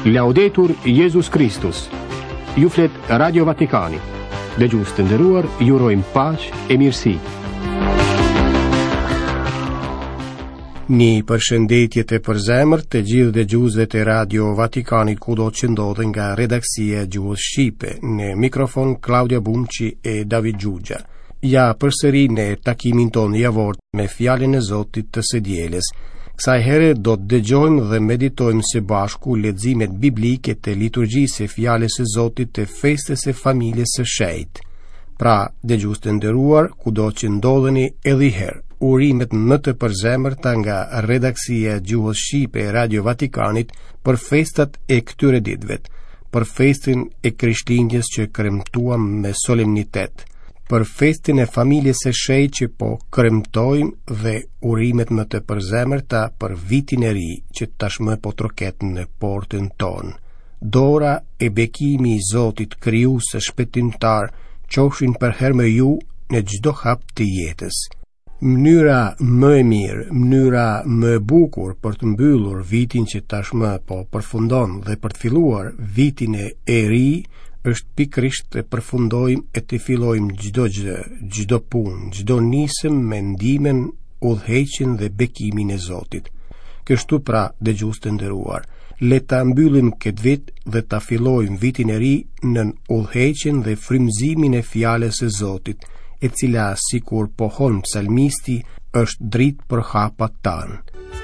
Laudetur Jesus Christus. Ju flet Radio Vatikani. Dëgjues të nderuar, ju urojmë paqë e mirësi. Një përshëndetje të përzemërt të gjithë dëgjuesve të Radio Vatikanit kudo që ndodhen nga redaksia e gjuhës shqipe. Në mikrofon Claudia Bumçi e David Gjugja. Ja përsëri në takimin tonë javor me fjalën e Zotit të së dielës. Kësaj here do të dëgjojmë dhe meditojmë së bashku leximet biblike të liturgjisë së fjalës së Zotit të festës së familjes së shenjtë. Pra, dëgjues të nderuar, kudo që ndodheni edhe herë, urimet më të përzemërta nga redaksia e gjuhës shqipe e Radio Vatikanit për festat e këtyre ditëve, për festin e Krishtlindjes që kremtuam me solemnitet, për festin e familjes së shenjtë që po kremtojmë dhe urimet më të përzemërta për vitin e ri që tashmë po troket në portën tonë. Dora e bekimi i Zotit krijues shpëtimtar qofshin për herë me ju në çdo hap të jetës. Mënyra më e mirë, mënyra më e bukur për të mbyllur vitin që tashmë po përfundon dhe për të filluar vitin e ri është pikërisht të përfundojmë e të fillojmë çdo punë, çdo nisëm me ndimen, udhëheqjen dhe bekimin e Zotit. Kështu pra, dëgjues të nderuar, le ta mbyllim këtë vit dhe ta fillojmë vitin e ri në udhëheqjen dhe frymëzimin e fjalës së Zotit, e cila sikur pohon psalmisti është dritë për hapat tanë.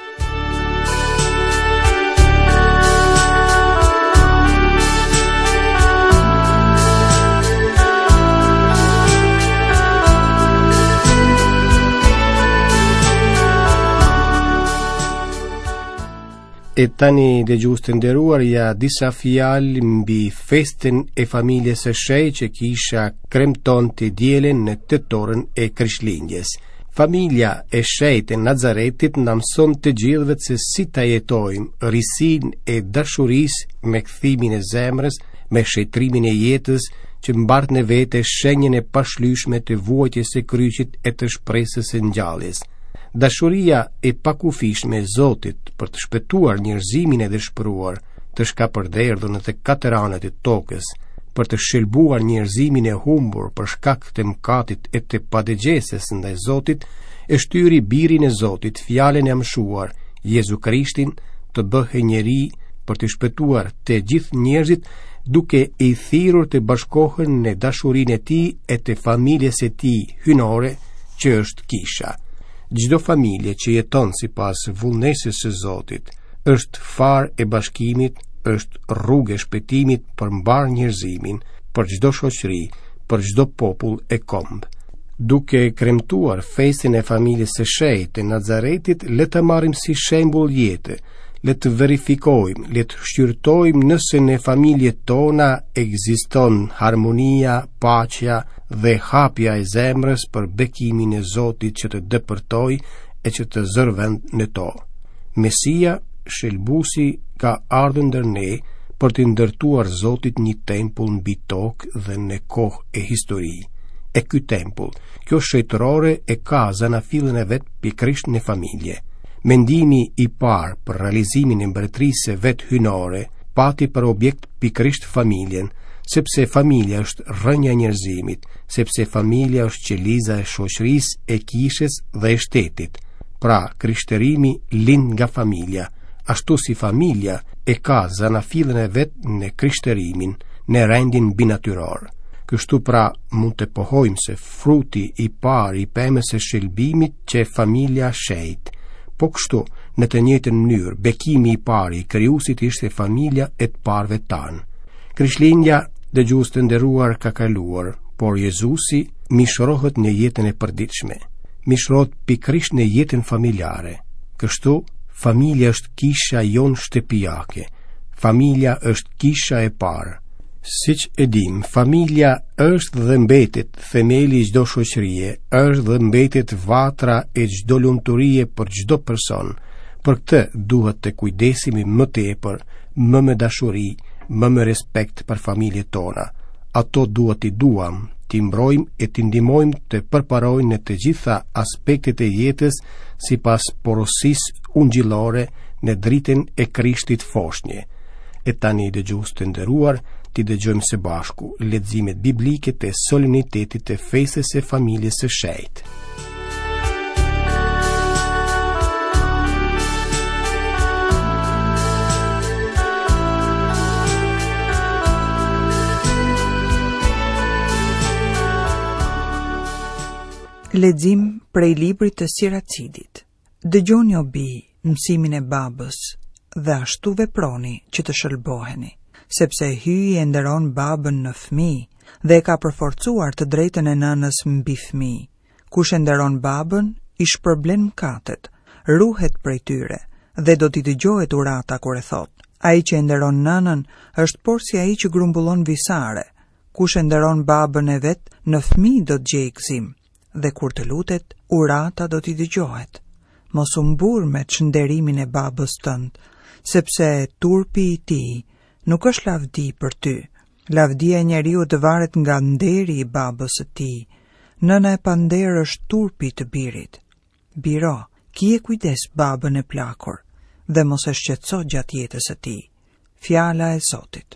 E tani dëgjues të nderuar, ja disa fjalë mbi festën e familjes së shenjtë që kisha kremtonte dielën në tetorën e Krishtlindjes. Familja e shenjtë e Nazaretit na mëson të gjithëve se si ta jetojmë risin e dashurisë me kthimin e zemrës, me shëtrimin e jetës që mbart në vete shenjën e pashlyeshme të vuajtjes së kryqit e të shpresës së ngjalljes. Dashuria e pakufishme e Zotit për të shpëtuar njerëzimin e dëshpëruar, të shkapërderdhur në të katër anët e tokës, për të shëlbuar njerëzimin e humbur për shkak të mëkatit e të padëgjesës ndaj Zotit, e shtyri birin e Zotit, fjalën e mëshuar, Jezu Krishtin, të bëhej njeri për të shpëtuar të gjithë njerëzit, duke i thirrur të bashkohen në dashurinë e tij e të familjes së tij hynore, që është kisha. Çdo familje që jeton sipas vullnesës së Zotit është far e bashkimit, është rrugë e shpëtimit për mbar njerëzimin, për çdo shoqëri, për çdo popull e kombë. Duke kremtuar festën e familjes së shenjtë të Nazaretit, le të marrim si shembull jetë, le të verifikojmë, le të shqyrtojmë nëse në familjet tona ekziston harmonia, paqja dhe hapja e zemrës për bekimin e Zotit që të dëpërtoj e që të zërvend në to. Mesia, shëlbusi, ka ardhur ndër ne për të ndërtuar Zotit një tempull mbi tokë dhe në kohë e histori. E ky tempull, kjo shëtërore e ka zanafillën e vet pikërisht në familje. Mendimi i parë për realizimin e mbretërisë vet hynore pati për objekt pikërisht familjen, sepse familja është rrënja e njerëzimit, sepse familja është qeliza e shoqërisë, e kishës dhe e shtetit. Pra, krishtërimi lind nga familja, ashtu si familja e ka zanafillën e vet në krishtërimin, në rendin binatyror. Kështu pra, mund të pohojmë se fruti i parë i pemës së shëlbimit që familja shenjtë. Po kështu, në të njëjtën mënyrë, bekimi i parë i krijuesit ishte familja e të parëve tanë. Krishtlindja, dëgjues të nderuar, ka kaluar, por Jezusi mishrohet në jetën e përditshme. Mishrohet pikërisht në jetën familjare. Kështu, familja është kisha jon shtëpiake. Familja është kisha e parë. Siç e dim, familja është dhe mbetet themeli i çdo shoqërie, është dhe mbetet vatra e çdo lumturie për çdo person. Për këtë duhet të kujdesemi më tepër, më me dashuri, më me respekt për familjet tona. Ato duhet t'i duam, t'i mbrojmë e t'i ndihmojmë të përparojnë në të gjitha aspektet e jetës sipas porosisë ungjillore në dritën e Krishtit foshnje. E tani dëgjues të nderuar, ti dëgjojmë së bashku leximet biblike të solenitetit të festës së familjes së shenjtë. Lexim prej librit të Siracidit. Dëgjoni o bi mësimin e babës dhe ashtu veproni që të shëlboheni, sepse hyji e nderon babën në fëmijë dhe e ka përforcuar të drejtën e nënës mbi fëmijë. Kush e nderon babën, i shpërblen mëkatet, ruhet prej tyre dhe do t'i dëgjohet urata kur e thot. Ai që e nderon nënën është por si ai që grumbullon visare. Kush e nderon babën e vet, në fëmijë do të gjejë gëzim. Dhe kur të lutet, urata do t'i dëgjohet. Mos u mbur me çnderimin e babës tënd, sepse turpi i tij nuk është lavdi për ty. Lavdia e njeriu të varet nga nderi i babës së tij. Nëna e pander është turpi të birit. Biro, kije kujdes babën e plakur dhe mos e shqetëso gjatë jetës së tij. Fjala e Zotit.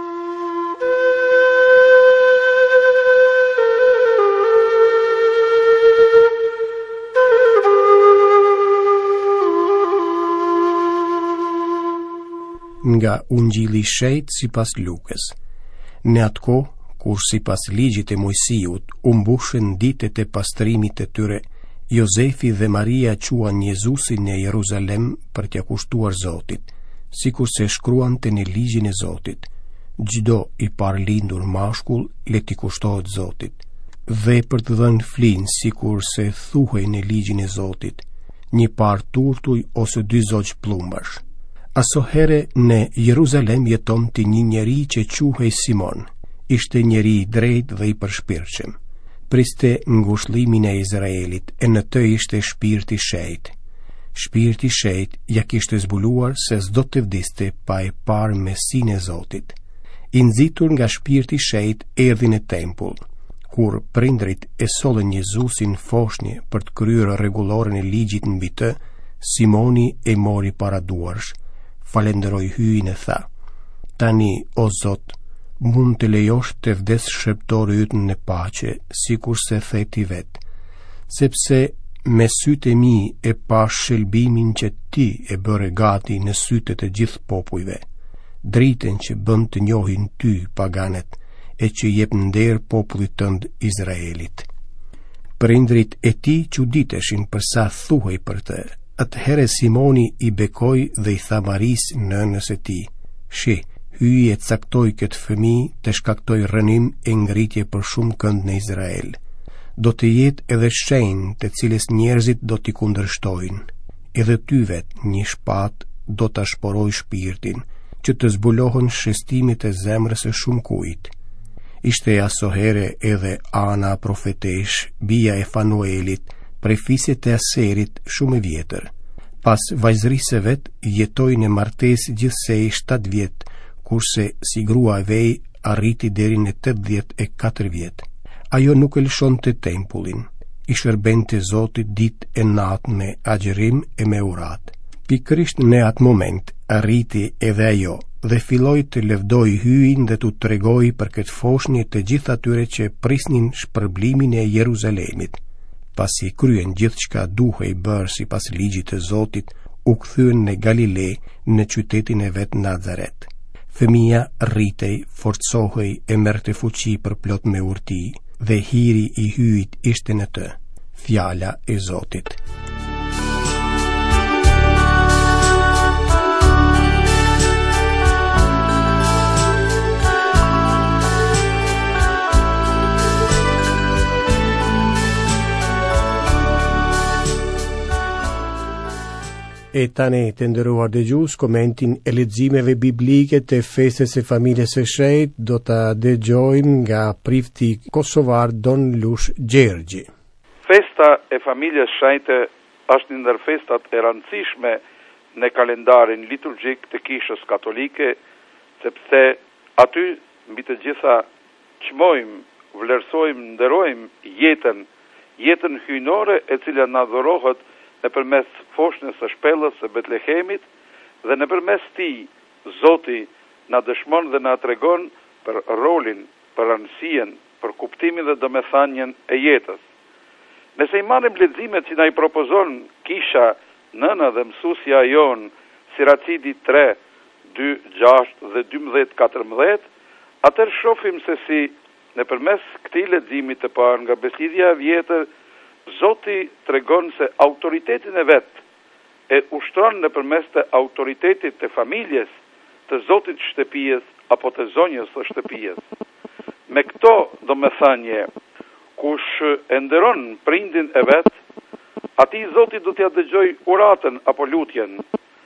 Nga Ungjilli i Shejt sipas Lukës. Në atë kohë, kur sipas ligjit të Mojsiut u mbushën ditët e pastrimit të tyre, Jozefi dhe Maria quan Jezusin në Jeruzalem për t'ia kushtuar Zotit, sikur se shkruante në ligjin e Zotit. Çdo i parlindur mashkull le t'i kushtohet Zotit, dhe për të dhënë flinë sikur se thuhej në ligjin e Zotit, një par turtuj ose 2 zogj plumbash. Asohere në Jeruzalem jetonte një njeri që quhej Simon. Ishte njeri i drejtë dhe i përshpirtshëm. Priste ngushëllimin e Izraelit e në të ishte shpirti i shenjtë. Shpirti i shenjtë ja kishte zbuluar se s'do të vdiste pa e parë mesinë e Zotit. I nxitur nga shpirti i shenjtë erdhi në tempull. Kur prindrit e sollën Jezusin foshnjë për të kryer rregullorën e ligjit mbi të, Simoni e mori para duarsh. Falenderoj hyjin e tha: Tani, o Zot, mund të lejosh të vdes shërptori yt në paqe, sikur se the ti vet, sepse me sytë e mi e pa shëlbimin që ti e bëre gati në sytë të gjithë popujve, dritën që bën të njohin ty paganet e që jep nder popullit tënd Izraelit. Prindrit e tij çuditeshin për sa thuhej për të. Atëherë Simoni i bekoi dhe i tha Maris nënës së tij: Shi, hyj e caktoj këtë fëmijë të shkaktoj rënim e ngritje për shumë kënd në Izrael. Do të jetë edhe shenjë të cilës njerëzit do t'i kundërshtojnë. Edhe ty vet një shpatë do ta shporoj shpirtin, që të zbulohen shëstimet e zemrës së shumë kujt. Ishte asohere edhe Ana profetesh, bija e Fanuelit, prej fisit të Aserit shumë e vjetër. Pas vajzërisë vet, jetoi në martesë gjithsej 7 vjet, kurse si grua e vej arriti deri në 84 vjet. Ajo nuk e lëshonte tempullin, i shërbente Zotit ditë e natë me agjerim e me urat. Pikërisht në atë moment arriti edhe ajo dhe filloi të lëvdoj hyjin dhe t'u tregoi për këtë foshnjë të gjithë atyre që prisnin shpërblimin e Jeruzalemit. Pasi kryen gjithçka duhej bërë sipas ligjit të Zotit, u kthyen në Galile, në qytetin e vet Nazaret. Fëmia rritej, forcohej e merrte fuqi për plot me urti, dhe hiri i hyjit ishte në të. Fjala e Zotit. E tani të nderuar dëgjues, komentin e leximeve biblike të festës së familjes së shenjtë do ta dëgjojmë nga prifti kosovar Don Lush Gjergji. Festa e familjes së shenjtë është një ndër festat e rëndësishme në kalendarin liturgjik të Kishës Katolike, sepse aty mbi të gjitha çmojmë, vlerësojmë, nderojmë jetën hyjnore e cila na dhorohet nëpërmes foshnjës së shpellës së Betlehemit, dhe nëpërmes tij Zoti na dëshmon dhe na tregon për rolin, për rëndësien, për kuptimin dhe domethënien e jetës. Nëse i marrim leximet që na i propozon kisha nëna dhe mësuesja jon, Siracidi 3, 2, 6 dhe 12, 14, atëherë shohim se si nëpërmes këtij leximi të parë nga Beslidhja e Vjetër, Zoti tregon se autoritetin e vet e ushtron nëpërmes të autoritetit të familjes, të zotit të shtëpijës apo të zonjës së shtëpijës. Me këto domethënie, kush e nderon prindin e vet, atij Zoti do t'ia dëgjoj uratën apo lutjen.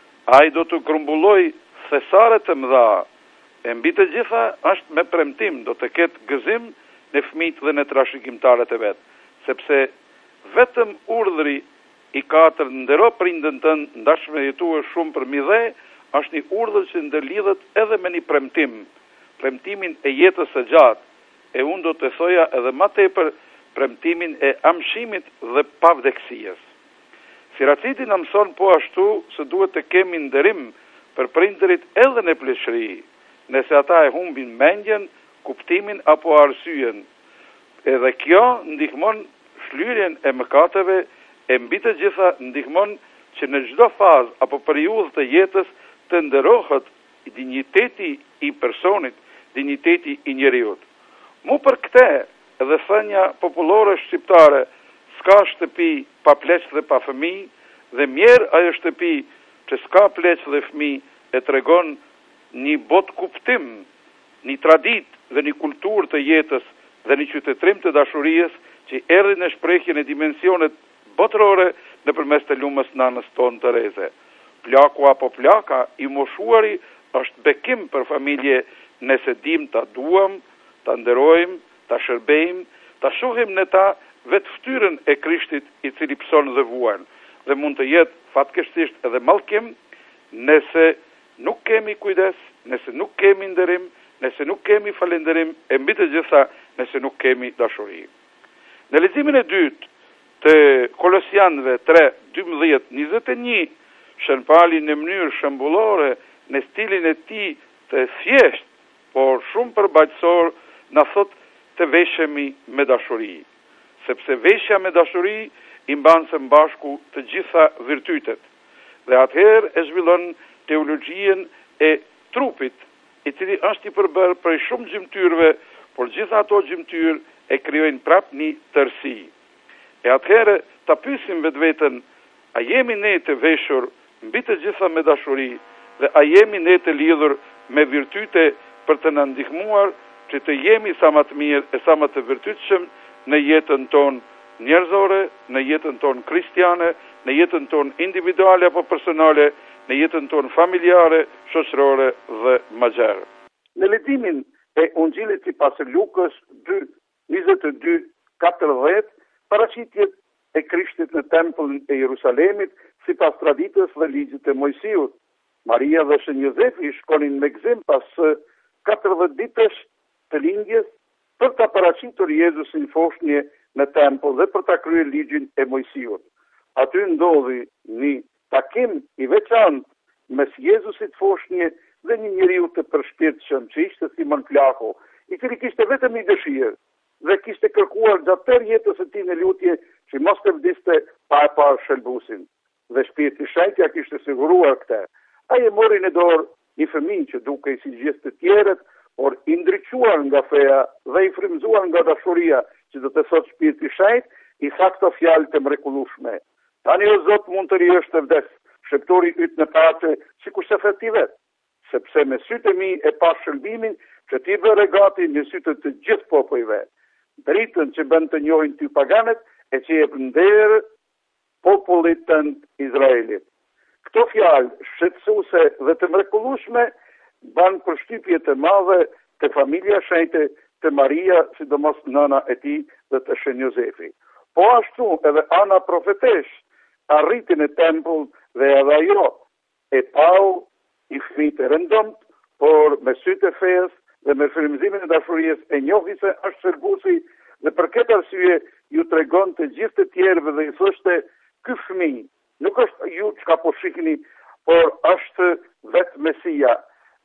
Ai do të grumbulloj thesare të mëdha. E mbi të gjitha është me premtim, do të ketë gëzim në fëmijët dhe në trashëgimtarët e vet, sepse vetëm urdhri i 4 ndero prindën tënd, ndash me jetuar shumë për mi dhe, është një urdhër që ndërlidhet edhe me një premtim, premtimin e jetës së gjatë, e unë do të thoja edhe më tepër premtimin e amshimit dhe pavdeksijës. Siracidi na mëson po ashtu se duhet të kemi nderim për prindërit edhe në pleshëri, nëse ata e humbin mendjen, kuptimin apo arsyen. Edhe kjo ndihmon shlyrjen e mëkateve, e mbi të gjitha ndihmon që në çdo fazë apo periudhë të jetës të nderohet dinjiteti i personit, dinjiteti i njeriut. Mu për këte, edhe thënia popullore shqiptare, s'ka shtëpi pa pleq dhe pa fëmijë, dhe mjerë ajo shtëpi që s'ka pleq dhe fëmijë e tregon një bot kuptim, një tradit dhe një kultur të jetës dhe një qytetrim të dashurijës që erdhi në shprehjen e dimensionet botërore nëpërmes të lumës nanës tonë Tereze. Plaku apo plaka i moshuari është bekim për familje nëse dim ta duam, ta nderojmë, ta shërbejmë, ta shohim në ta vetë ftyrën e Krishtit i cili pson dhe vuan, dhe mund të jetë fatkeqësisht edhe mallkim nëse nuk kemi kujdes, nëse nuk kemi nderim, nëse nuk kemi falënderim, e mbi të gjitha nëse nuk kemi dashuri. Në leximin e dytë të Kolosianëve 3, 12, 21, Shën Pali në mënyrë shembullore në stilin e tij të thjesht, por shumë përballësor, na thot të veshemi me dashuri, sepse veshja me dashuri i mban së bashku të gjitha virtytet, dhe atëherë e zhvillon teologjien e trupit, i cili është i përbërë prej shumë gjymtyrëve, por gjitha ato gjymtyrë e krijojnë prap një tërësi. E atëherë ta pyesim vetveten, a jemi ne të veshur mbi të gjitha me dashuri, dhe a jemi ne të lidhur me virtyte për të na ndihmuar që të jemi sa më të mirë e sa më të virtytshëm në jetën tonë njerëzore, në jetën tonë kristiane, në jetën tonë individuale apo personale, në jetën tonë familjare, shoqërore dhe magjer. Në leximin e Ungjillit sipas Lukës 2, 22, 14, paraqitjet e Krishtit në tempullin e Jerusalemit sipas traditës dhe ligjit të Mojsiut. Maria dhe Shën Jozefi shkonin me gzim pas 40 ditësh të lindjes për ta paraqitur Jezusin foshnje në tempull dhe për ta kryer ligjin e Mojsiut. Aty ndodhi një takim i veçantë mes Jezusit foshnje dhe një njeriu të përshpirtshëm që ishte Simon Plaku, i cili kishte vetëm një dëshirë dhe kishte kërkuar gjatë tërë jetës së tij në lutje që mos të vdiste pa e parë shëlbusin. Dhe Shpirti i Shenjtë ja kishte siguruar këtë. Ai e mori në dorë një fëmijë që dukej si gjithë të tjerët, por i ndriçuar nga feja dhe i frymzuar nga dashuria që do të thotë Shpirti i Shenjtë, i tha këto fjalë të mrekullueshme. Tani o Zot mund të rihesh të vdes, sheptori yt në pace, sikur se ti vet, sepse me sytë e mi e pa shëlbimin që ti bëre gati në sytë të gjithë popujve. Dritën që bën të njohin ty paganët e që jep nder popullit tënd Izraelit. Këto fjalë shqetësuese dhe të mrekullueshme ban përshtypje të madhe të familja shenjtë të Maria, sidomos nëna e tij dhe të Shën Jozefi. Po ashtu edhe Ana profetesh arriti në tempull dhe edhe ajo e pau i fëmijë të rëndomt, por me sytë e fesë dhe me frymëzimin e dashurisë e njohi se është shërbuesi dhe për këtë arsye ju tregon të gjithë të tjerëve dhe i thoshte, ky fëmijë nuk është ju çka po shihni, por është vetë Mesia.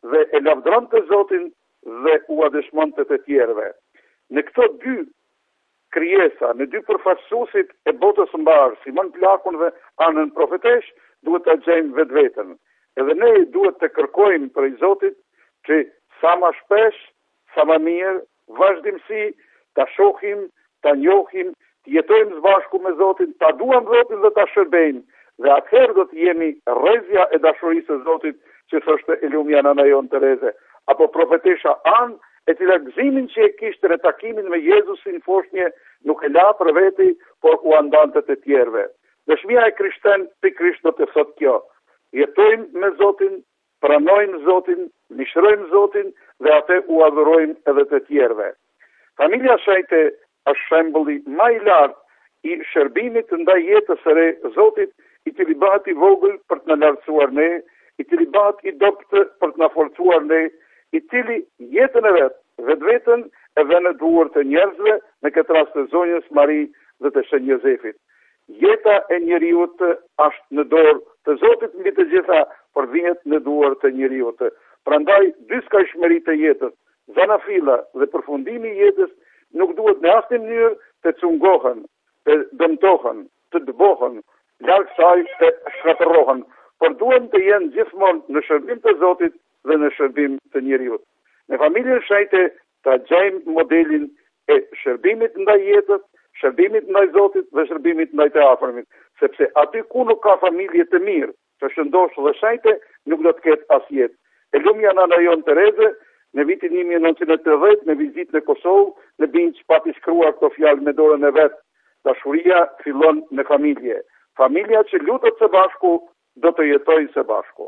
dhe e lavdron të Zotin dhe u adëshmon të tjerëve. Në këto dy krijesa, në dy përfaqësuesit e botës së mbarë, Simon Plakun dhe Anën Profetesh, duhet të gjejmë vetveten. Edhe ne duhet të kërkojmë prej Zotit që sa më shpesh, sa më mirë, vazhdimsi, ta shohim, ta njohim, të jetojmë së bashku me Zotin, ta duam Zotin dhe ta shërbejmë. Dhe atëherë do të jemi rrezja e dashurisë së Zotit, që thoshte Elumja nëna jon Tereze, apo profetesha Anë, e cila gëzimin që e kishte në takimin me Jezusin foshnje nuk e la për veti, por u andante të tjerëve. Dëshmia e krishten pikërisht do të thotë kjo: jetojmë me Zotin, pranojmë Zotin, mishrojmë Zotin dhe atë u adhurojmë edhe të tjerëve. Familja Shajte është shembulli më i lartë i shërbimit ndaj jetës së re Zotit, i cili bëhet i vogël për të na lartësuar ne, i cili bëhet i dobët për të na forcuar ne, i cili jetën e vet, vetveten e vën në duar të njerëzve, në këtë rast të zonjës Mari dhe të Shën Jozefit. Jeta e njeriut është në dorë të Zotit mbi të gjitha, por vihet në duar të njeriut. Prandaj dy skajshmëritë të jetës, zanafilla dhe përfundimi i jetës, nuk duhet në asnjë mënyrë të cungohen, të dëmtohen, të dëbohen, larg saj të shkatërrohen, por duhen të jenë gjithmonë në shërbim të Zotit dhe në shërbim të njeriut. Në familjen Shajte ta gjejmë modelin e shërbimit ndaj jetës, shërbimit ndaj Zotit dhe shërbimit ndaj të afërmit, sepse aty ku nuk ka familje të mirë, të shëndosh dhe Shajte, nuk do të ketë as jetë. Elumja nëna jon Tereze, në vitin 1980, në vizitë në Kosovë, në Binç pati shkruar këto fjalë me dorën e vet: dashuria fillon në familje. Familja që lutet së bashku do të jetojë së bashku.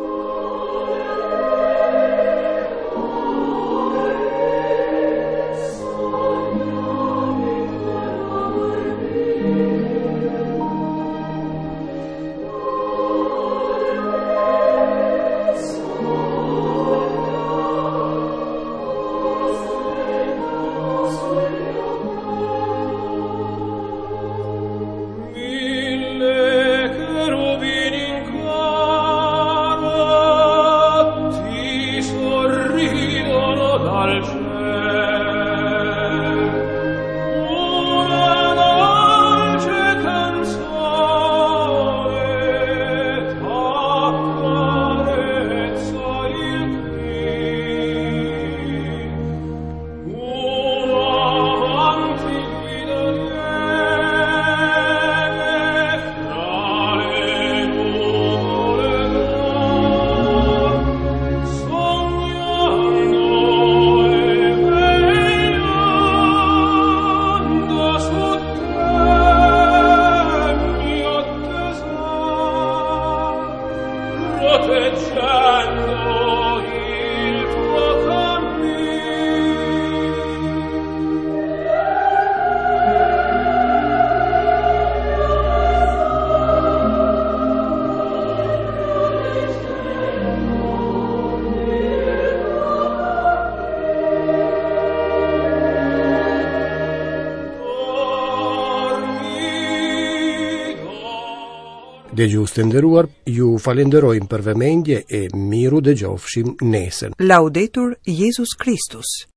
Dëgjues të nderuar, ju falenderojmë për vëmendje e miru dëgjofshim nesër. Laudetur Jesus Christus.